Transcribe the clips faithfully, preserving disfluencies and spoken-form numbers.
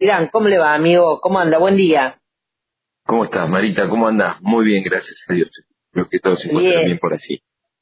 Irán, ¿cómo le va, amigo? ¿Cómo anda? Buen día. ¿Cómo estás, Marita? ¿Cómo andás? Muy bien, gracias a Dios. Creo que todos se encuentran Bien. bien por allí.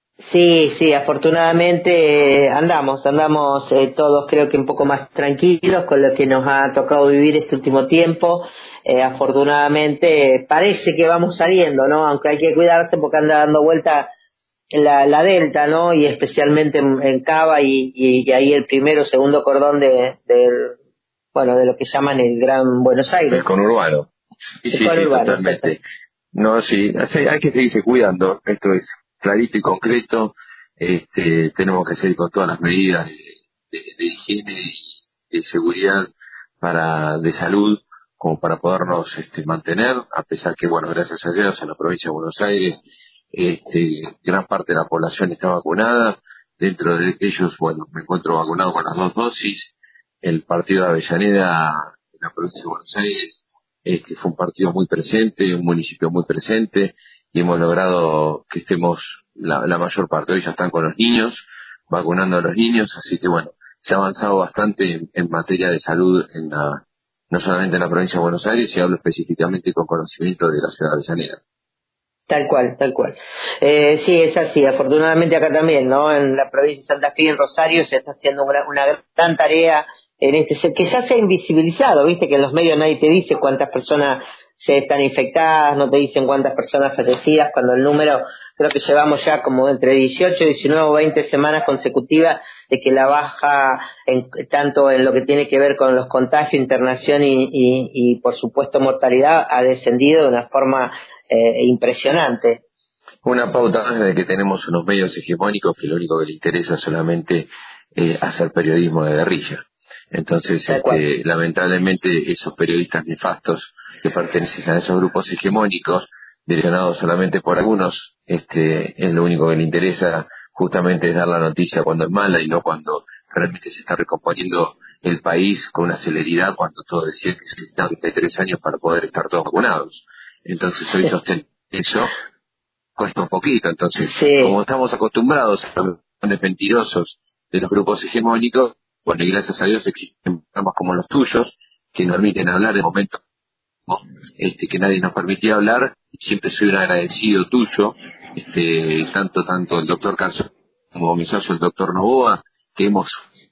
Sí, sí, afortunadamente eh, andamos, andamos eh, todos creo que un poco más tranquilos con lo que nos ha tocado vivir este último tiempo. Eh, afortunadamente eh, parece que vamos saliendo, ¿no? Aunque hay que cuidarse porque anda dando vuelta la, la Delta, ¿no? Y especialmente en, en Cava y, y, y ahí el primero, segundo cordón de, del, bueno, de lo que llaman el Gran Buenos El Aires. conurbano. Sí, El sí, sí, conurbano, totalmente. exactamente. No, sí, hay hay que seguirse cuidando. Esto es clarito y concreto. Este, tenemos que seguir con todas las medidas de, de- de higiene y de seguridad para de salud como para podernos este, mantener, a pesar que, bueno, gracias a Dios en la provincia de Buenos Aires este, gran parte de la población está vacunada. Dentro de ellos, bueno, me encuentro vacunado con las dos dosis. El partido de Avellaneda en la provincia de Buenos Aires este, fue un partido muy presente, un municipio muy presente, y hemos logrado que estemos, la, la mayor parte de ellos están con los niños, vacunando a los niños, así que bueno, se ha avanzado bastante en, en materia de salud, en la, no solamente en la provincia de Buenos Aires, y hablo específicamente con conocimiento de la ciudad de Avellaneda. Tal cual, tal cual. Eh, sí, es así. Afortunadamente acá también, ¿no? En la provincia de Santa Fe y en Rosario se está haciendo una, una gran tarea en este se- que ya se ha invisibilizado, viste que en los medios nadie te dice cuántas personas se están infectadas, no te dicen cuántas personas fallecidas, cuando el número, creo que llevamos ya como entre dieciocho, diecinueve o veinte semanas consecutivas de que la baja, en, tanto en lo que tiene que ver con los contagios, internación y, y, y por supuesto mortalidad, ha descendido de una forma eh, impresionante. Una pauta más de que tenemos unos medios hegemónicos que lo único que le interesa es solamente eh, hacer periodismo de guerrilla. Entonces, Tal cual. este, lamentablemente, esos periodistas nefastos que pertenecen a esos grupos hegemónicos, direccionados solamente por algunos, este, es lo único que le interesa justamente es dar la noticia cuando es mala y no cuando realmente se está recomponiendo el país con una celeridad cuando todos decían que se necesitan treinta y tres años para poder estar todos vacunados. Entonces, hoy sostener eso cuesta un poquito. Entonces, como Sí, estamos acostumbrados a los mentirosos de los grupos hegemónicos, bueno, y gracias a Dios existen programas como los tuyos, que nos permiten hablar en momentos este, que nadie nos permitía hablar, y siempre soy un agradecido tuyo, este, tanto, tanto el doctor Carso como mi socio el doctor Novoa, que hemos,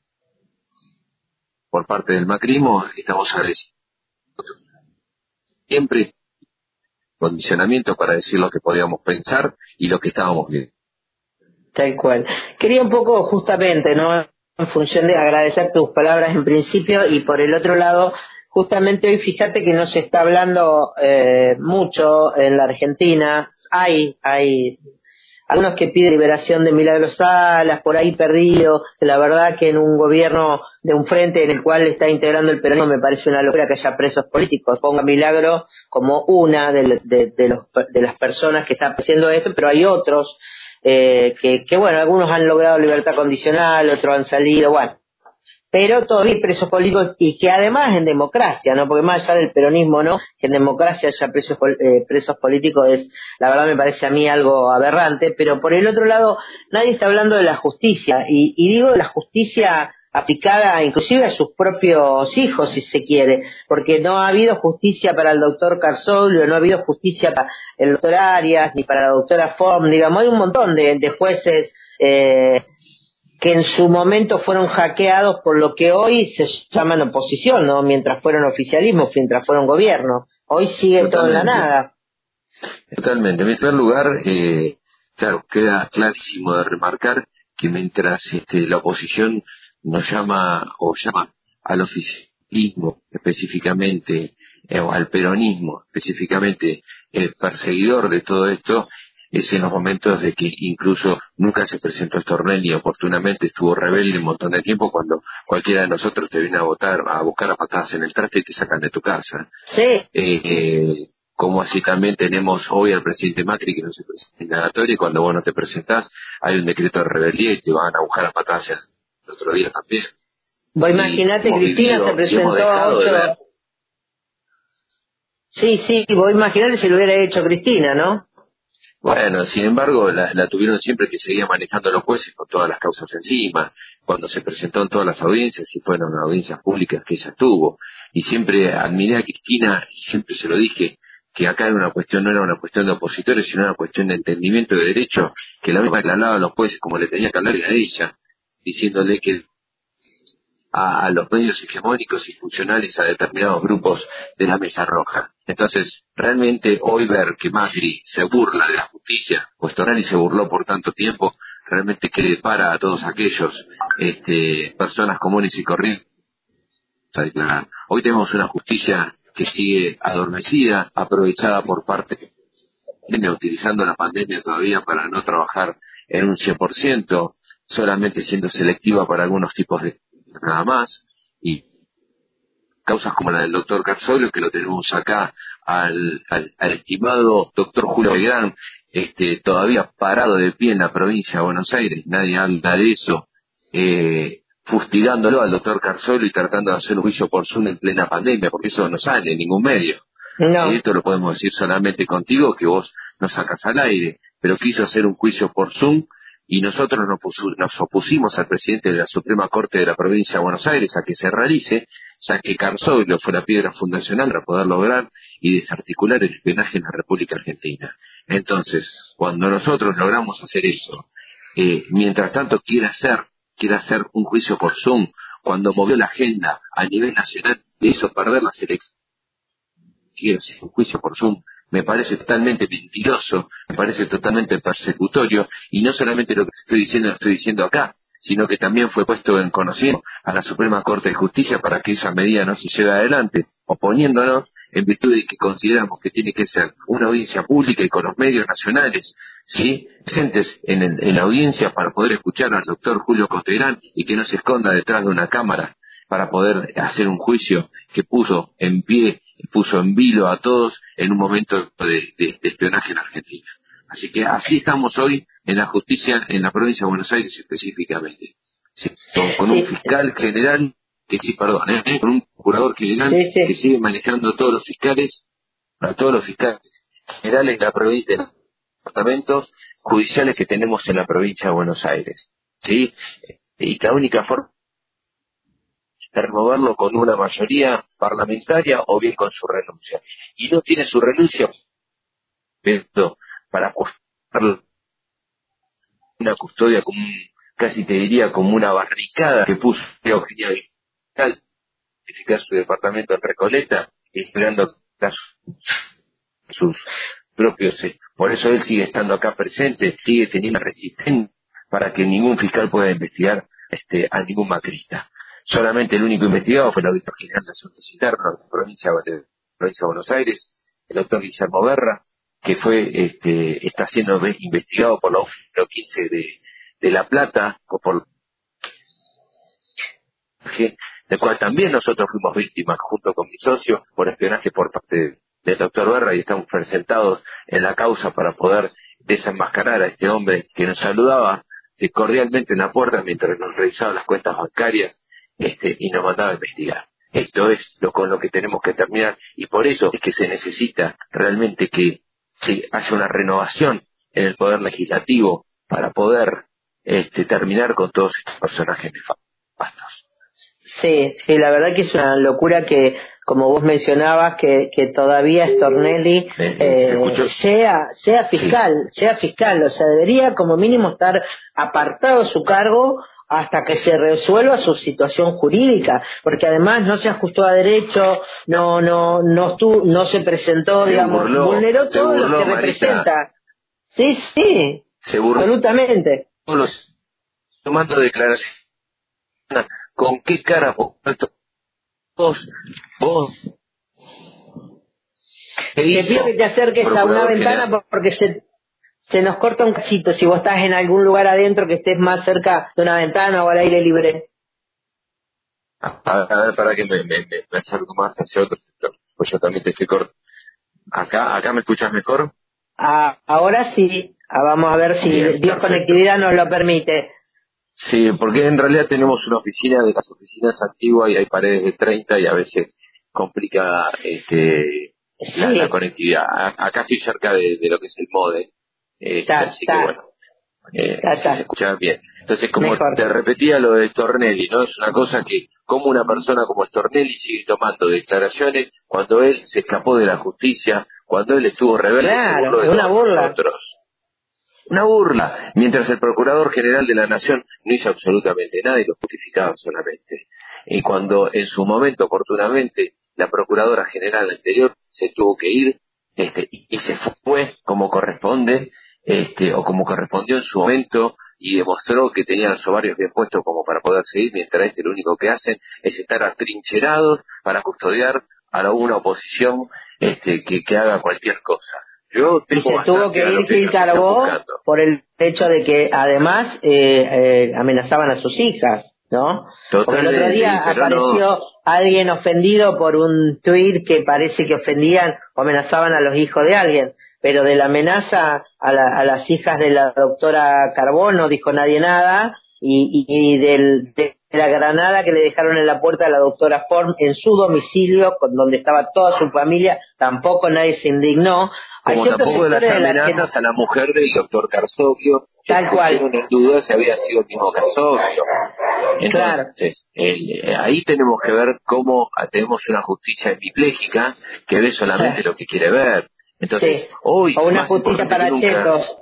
por parte del macrismo, estamos agradecidos siempre condicionamiento para decir lo que podíamos pensar y lo que estábamos viendo. tal cual. Quería un poco justamente, ¿no? En función de agradecer tus palabras en principio y por el otro lado, justamente hoy fíjate que no se está hablando eh, mucho en la Argentina. Hay, hay algunos que piden liberación de Milagros Salas, por ahí perdido. La verdad que en un gobierno de un frente en el cual está integrando el peronismo me parece una locura que haya presos políticos. Ponga Milagro como una de, de, de, los, de las personas que están haciendo esto, pero hay otros eh, que, que, bueno, algunos han logrado libertad condicional, otros han salido, bueno. Pero todavía hay presos políticos y que además en democracia, ¿no? Porque más allá del peronismo, ¿no? Que en democracia haya presos, eh, presos políticos es, la verdad me parece a mí algo aberrante, pero por el otro lado, nadie está hablando de la justicia, y, y digo de la justicia aplicada inclusive a sus propios hijos, si se quiere, porque no ha habido justicia para el doctor Carsolio, no ha habido justicia para el doctor Arias, ni para la doctora Fom, digamos, hay un montón de, de jueces, eh, que en su momento fueron hackeados por lo que hoy se llaman oposición, ¿no? Mientras fueron oficialismo, mientras fueron gobierno. Hoy sigue todo en la Totalmente. nada. Totalmente. En primer lugar, eh, claro, queda clarísimo de remarcar que mientras este, la oposición nos llama o llama al oficialismo específicamente, eh, o al peronismo específicamente, el perseguidor de todo esto, es en los momentos de que incluso nunca se presentó Stornelli y oportunamente estuvo rebelde un montón de tiempo cuando cualquiera de nosotros te viene a votar, a buscar a patadas en el traste y te sacan de tu casa. Sí, Eh, eh, como así también tenemos hoy al presidente Macri que no se presenta indagatoria y cuando vos no te presentás hay un decreto de rebeldía y te van a buscar a patadas el otro día también. vos Y imaginate, hemos Cristina se vivido y hemos presentó a dejado de ver. ocho... Sí, sí, vos imaginate si lo hubiera hecho Cristina, ¿no? Bueno, sin embargo, la, la tuvieron siempre que seguía manejando los jueces con todas las causas encima, cuando se presentó en todas las audiencias y fueron audiencias públicas que ella tuvo. Y siempre admiré a Cristina, y siempre se lo dije, que acá era una cuestión, no era una cuestión de opositores, sino una cuestión de entendimiento de derecho, que la misma que le hablaba a los jueces como le tenía que hablar era a ella, diciéndole que a, a los medios hegemónicos y funcionales a determinados grupos de la Mesa Roja. Entonces, realmente hoy ver que Macri se burla de la justicia, pues Tonali se burló por tanto tiempo, realmente que le para a todos aquellos este, personas comunes y corrientes a declarar. Hoy tenemos una justicia que sigue adormecida, aprovechada por parte de la pandemia, utilizando la pandemia todavía para no trabajar en un cien por ciento, solamente siendo selectiva para algunos tipos de nada más, y causas como la del doctor Carzolo, que lo tenemos acá al, al, al estimado doctor Julio Belgrán, este, todavía parado de pie en la provincia de Buenos Aires, nadie habla de eso, eh, fustigándolo al doctor Carzolo y tratando de hacer un juicio por Zoom en plena pandemia, porque eso no sale en ningún medio. No. Sí, esto lo podemos decir solamente contigo, que vos nos sacas al aire, pero quiso hacer un juicio por Zoom y nosotros nos, pusu, nos opusimos al presidente de la Suprema Corte de la provincia de Buenos Aires a que se realice, ya que Carzolo fue la piedra fundacional para poder lograr y desarticular el espionaje en la República Argentina. Entonces, cuando nosotros logramos hacer eso, eh, mientras tanto quiere hacer, quiere hacer un juicio por Zoom, cuando movió la agenda a nivel nacional, le hizo perder las elecciones, quiere hacer un juicio por Zoom, me parece totalmente mentiroso, me parece totalmente persecutorio, y no solamente lo que estoy diciendo lo estoy diciendo acá, sino que también fue puesto en conocimiento a la Suprema Corte de Justicia para que esa medida no se lleve adelante, oponiéndonos en virtud de que consideramos que tiene que ser una audiencia pública y con los medios nacionales, ¿sí?, presentes en, el, en la audiencia para poder escuchar al doctor Julio Costegrán y que no se esconda detrás de una cámara para poder hacer un juicio que puso en pie, puso en vilo a todos en un momento de, de, de espionaje en Argentina. Así que así estamos hoy en la justicia en la provincia de Buenos Aires específicamente. Sí, con, con un fiscal general, que sí, perdón, ¿eh? con un procurador general sí, sí. que sigue manejando todos los fiscales, a todos los fiscales generales de la provincia, de los departamentos judiciales que tenemos en la provincia de Buenos Aires. ¿Sí? Y la única forma de removerlo con una mayoría parlamentaria o bien con su renuncia. Y no tiene su renuncia pero para acostar una custodia como un, casi te diría como una barricada que puso Eugenia Vidal, edificar su departamento en Recoleta, esperando a sus propios. Por eso él sigue estando acá presente, sigue teniendo resistencia para que ningún fiscal pueda investigar este, a ningún macrista. Solamente el único investigado fue el auditor general de Asuntos Internos de la provincia de, provincia de Buenos Aires, el doctor Guillermo Berra, que fue este, está siendo investigado por la U F I quince de, de La Plata, o por del cual también nosotros fuimos víctimas junto con mi socio por espionaje por parte de, del doctor Berra, y estamos presentados en la causa para poder desenmascarar a este hombre que nos saludaba eh, cordialmente en la puerta mientras nos revisaba las cuentas bancarias este, y nos mandaba a investigar. Esto es lo con lo que tenemos que terminar, y por eso es que se necesita realmente que se haya una renovación en el poder legislativo para poder este, terminar con todos estos personajes nefastos. Sí, sí, la verdad que es una locura que, como vos mencionabas, que, que todavía Stornelli eh, sea, sea fiscal, sí. sea fiscal, o sea, debería como mínimo estar apartado de su cargo hasta que se resuelva su situación jurídica, porque además no se ajustó a derecho, no no no estuvo, no se presentó, se digamos, burló, vulneró todo burló, lo que Marita. representa. Sí, sí, se burló, absolutamente. Los, tomando declaraciones, ¿con qué cara vos, vos, vos te pido que te acerques a una ventana general? Porque se Se nos corta un cachito, si vos estás en algún lugar adentro que estés más cerca de una ventana o al aire libre. A, a ver, para que me, me, me acerco más hacia otro sector, pues yo también te estoy corto. ¿Acá, acá me escuchas mejor? Ah, ahora sí, ah, vamos a ver si Bien, Dios conectividad nos lo permite. Sí, porque en realidad tenemos una oficina, de las oficinas antiguas, y hay paredes de treinta y a veces complica este, sí. la, la conectividad. A, acá estoy cerca de, de lo que es el MODE. Eh, Ta, así ta. que bueno, eh, Ta, si ta. se escuchaba bien. Entonces, como Mejor. te repetía lo de Stornelli, ¿no? Es una cosa que, como una persona como Stornelli sigue tomando declaraciones cuando él se escapó de la justicia, cuando él estuvo rebelde, se burló Claro, de es una todos burla. nosotros. Una burla, mientras el Procurador General de la Nación no hizo absolutamente nada y lo justificaba solamente. Y cuando en su momento, oportunamente, la Procuradora General anterior se tuvo que ir, este, y, y se fue como corresponde, este, o como correspondió en su momento, y demostró que tenía los ovarios bien puestos como para poder seguir, mientras este lo único que hacen es estar atrincherados para custodiar a la- una oposición este, que, que haga cualquier cosa. Yo Y tengo se tuvo bastante que a lo ir que Gil ellos están Carbó buscando. por el hecho de que además eh, eh, amenazaban a sus hijas, ¿no? Porque el otro Totalmente, día y- pero no, apareció alguien ofendido por un tuit que parece que ofendían o amenazaban a los hijos de alguien, pero de la amenaza a, la- a las hijas de la doctora Carbó no dijo nadie nada, y, y, y del, de la granada que le dejaron en la puerta a la doctora Form en su domicilio, con donde estaba toda su familia, tampoco nadie se indignó. Hay como ciertos tampoco de las sectores de la amenazas a la mujer del doctor Carsovio, que tal pusieron cual, en duda si había sido el mismo Carsovio. claro, Entonces, el- eh, ahí tenemos que ver cómo ah, tenemos una justicia hemipléjica que ve solamente lo que quiere ver. Entonces, sí, hoy, o una más justicia importante que para nunca, chetos,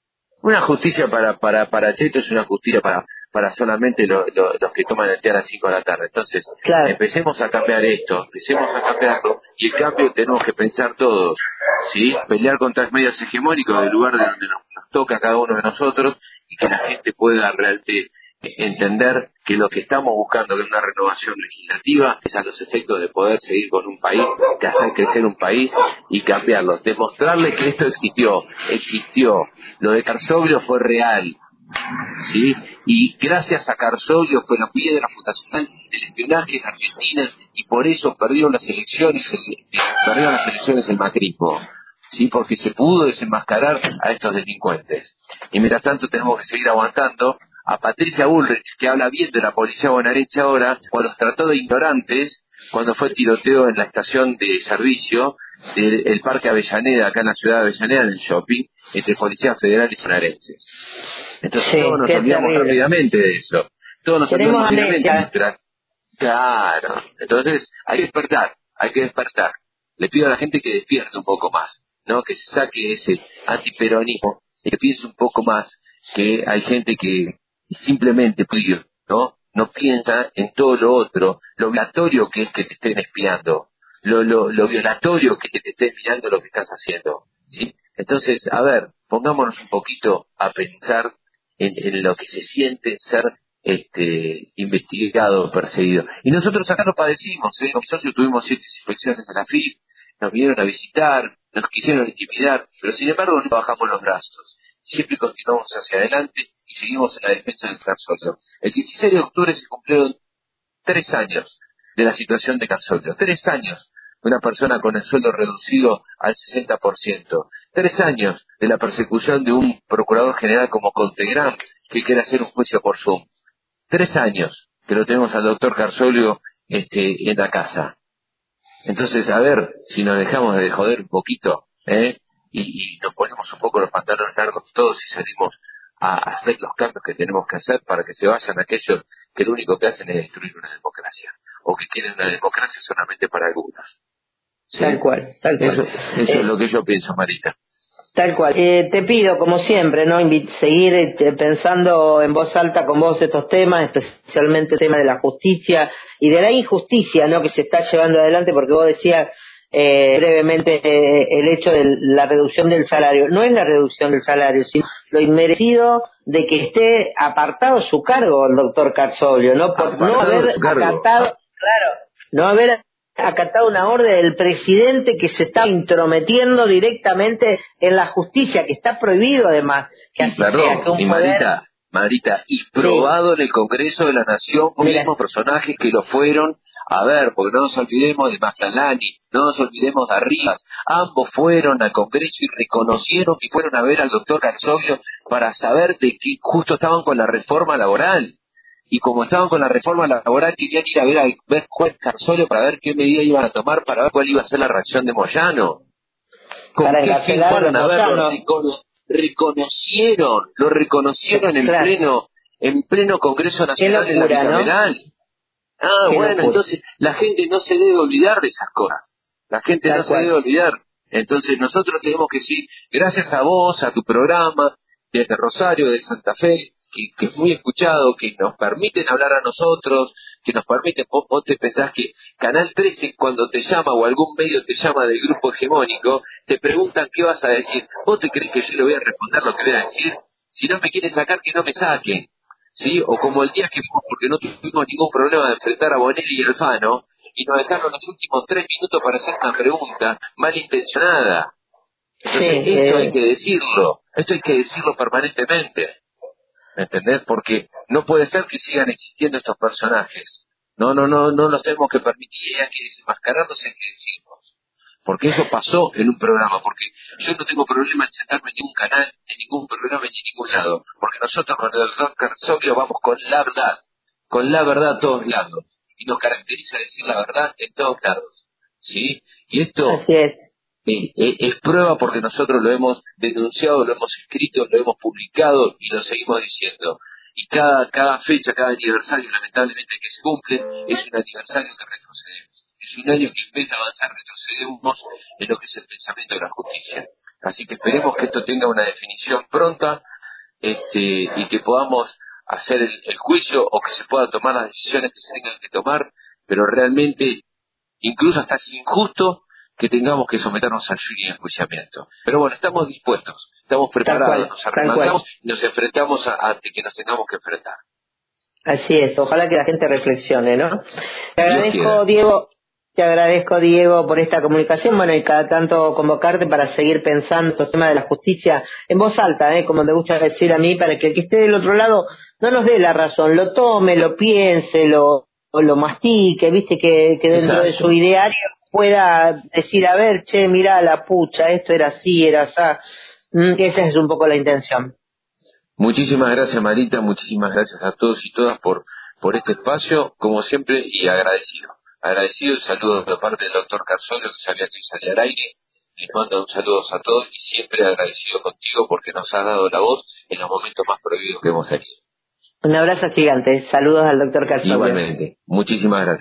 una justicia para para para Cheto es una justicia para para solamente lo- lo- los que toman el té a las cinco de la tarde. Entonces, claro, empecemos a cambiar esto, empecemos a cambiarlo, y el cambio tenemos que pensar todos, ¿sí? Pelear contra los medios hegemónicos del lugar de donde nos, nos toca a cada uno de nosotros, y que la gente pueda realmente entender que lo que estamos buscando, que es una renovación legislativa, es a los efectos de poder seguir con un país, de hacer crecer un país y cambiarlo, demostrarle que esto existió, existió, lo de Carsovio fue real, ¿sí? Y gracias a Carsovio fue la piedra fundacional del espionaje en Argentina, y por eso perdieron las elecciones, el, eh, perdieron las elecciones el macrismo, ¿sí? Porque se pudo desenmascarar a estos delincuentes. Y mientras tanto tenemos que seguir aguantando a Patricia Bullrich, que habla bien de la policía bonaerense ahora, cuando los trató de ignorantes, cuando fue el tiroteo en la estación de servicio del Parque Avellaneda, acá en la ciudad de Avellaneda, en el shopping, entre policías federales y bonaerenses. Entonces sí, todos nos qué olvidamos terrible. rápidamente de eso. Todos nos Tenemos olvidamos rápidamente. amnesia, Nuestra... Claro. Entonces hay que despertar, hay que despertar. Le pido a la gente que despierte un poco más, ¿no? Que se saque ese antiperonismo, y que piense un poco más que hay gente que simplemente, ¿no? No piensa en todo lo otro, lo violatorio que es que te estén espiando, lo, lo, lo violatorio que es que te estén mirando lo que estás haciendo, ¿sí? Entonces, a ver, pongámonos un poquito a pensar en, en lo que se siente ser este investigado, perseguido. Y nosotros acá lo padecimos, ¿eh? Con mi socio tuvimos siete inspecciones de la F I P, nos vinieron a visitar, nos quisieron intimidar, pero sin embargo no bajamos los brazos. Siempre continuamos hacia adelante y seguimos en la defensa del Carsovio. El dieciséis de octubre se cumplieron tres años de la situación de Carsovio, tres años de una persona con el sueldo reducido al sesenta por ciento, tres años de la persecución de un procurador general como Contegrán, que quiere hacer un juicio por Zoom, tres años que lo tenemos al doctor Carsovio este, en la casa. Entonces, a ver si nos dejamos de joder un poquito, ¿eh? Y, y nos ponemos un poco los pantalones largos todos y salimos a hacer los cambios que tenemos que hacer para que se vayan aquellos que lo único que hacen es destruir una democracia, o que quieren una democracia solamente para algunos. ¿Sí? tal cual, tal cual. Eso, eso es Eh, lo que yo pienso, Marita. Tal cual. Eh, te pido, como siempre, no Invi- seguir eh, pensando en voz alta con vos estos temas, especialmente el tema de la justicia y de la injusticia, ¿no?, que se está llevando adelante, porque vos decías eh, brevemente eh, el hecho de la reducción del salario. No es la reducción del salario, sino lo inmerecido de que esté apartado su cargo el doctor Carsovio, ¿no? Por no Apartado de haber su cargo. acatado, claro, no haber acatado una orden del presidente que se está intrometiendo directamente en la justicia, que está prohibido además que Y así sea, perdón, que un y poder... Marita, Marita, y Sí, probado en el Congreso de la Nación por mira, mismos personajes que lo fueron, a ver, porque no nos olvidemos de Mastralani, no nos olvidemos de Arribas, ambos fueron al Congreso y reconocieron que fueron a ver al doctor Carsovio para saber de que justo estaban con la reforma laboral. Y como estaban con la reforma laboral, querían ir a ver a ver juez Carsovio para ver qué medida iban a tomar, para ver cuál iba a ser la reacción de Moyano. ¿Con para qué fin encarcelar a los fueron a verlo, moyanos. Ricono? reconocieron, lo reconocieron en claro. pleno, en pleno Congreso Nacional Qué locura, en la bicameral. ¿no? Ah, Qué bueno, locura. entonces la gente no se debe olvidar de esas cosas. La gente Tal no se cual. debe olvidar. Entonces nosotros tenemos que decir, gracias a vos, a tu programa, desde Rosario, de Santa Fe, que, que es muy escuchado, que nos permiten hablar a nosotros, que nos permiten, vos, vos te pensás que Canal trece cuando te llama o algún medio te llama del grupo hegemónico, te preguntan qué vas a decir. ¿Vos te crees que yo le voy a responder lo que voy a decir? Si no me quieren sacar, que no me saquen. ¿Sí? O como el día que fuimos, porque no tuvimos ningún problema de enfrentar a Bonelli y Alfano, y nos dejaron los últimos tres minutos para hacer una pregunta malintencionada. Entonces, Sí, esto hay eh, que decirlo, esto hay que decirlo permanentemente, ¿me entendés? Porque no puede ser que sigan existiendo estos personajes. No, no, no, no nos tenemos que permitir, y hay que desenmascararlos, hay que decirlos. Porque eso pasó en un programa, porque yo no tengo problema en sentarme en ningún canal, en ningún programa, ni en ningún lado, porque nosotros con el doctor Carzolio vamos con la verdad, con la verdad a todos lados, y nos caracteriza decir la verdad en todos lados, ¿sí? Y esto así es. eh, eh, es prueba porque nosotros lo hemos denunciado, lo hemos escrito, lo hemos publicado y lo seguimos diciendo. Y cada, cada fecha, cada aniversario, lamentablemente, que se cumple, es un aniversario que retrocedemos. Es un año que en vez de avanzar retrocedemos en lo que es el pensamiento de la justicia. Así que esperemos que esto tenga una definición pronta, este, y que podamos hacer el, el juicio o que se puedan tomar las decisiones que se tengan que tomar, pero realmente incluso hasta es injusto que tengamos que someternos al juicio y enjuiciamiento. Pero bueno, estamos dispuestos, estamos Tal preparados, cual, nos tal cual. arremangamos y nos enfrentamos a, a que nos tengamos que enfrentar. Así es, ojalá que la gente reflexione, ¿no? Te Dios agradezco, quiera. Diego, te agradezco, Diego, por esta comunicación, bueno, y cada tanto convocarte para seguir pensando estos temas de la justicia en voz alta, ¿eh? Como me gusta decir a mí, para que el que esté del otro lado no nos dé la razón, lo tome, lo piense, lo, o lo mastique, viste, que, que dentro de su Exacto. ideario pueda decir, a ver, che, mirá la pucha, esto era así, era así. Mm, esa es un poco la intención. Muchísimas gracias, Marita, muchísimas gracias a todos y todas por, por este espacio, como siempre, y agradecido. Agradecido el saludo de parte del doctor Carzolio, que sabía que salía al aire. Les mando un saludo a todos y siempre agradecido contigo porque nos has dado la voz en los momentos más prohibidos que hemos tenido. Un abrazo gigante, saludos al doctor Carzolio. Igualmente, muchísimas gracias.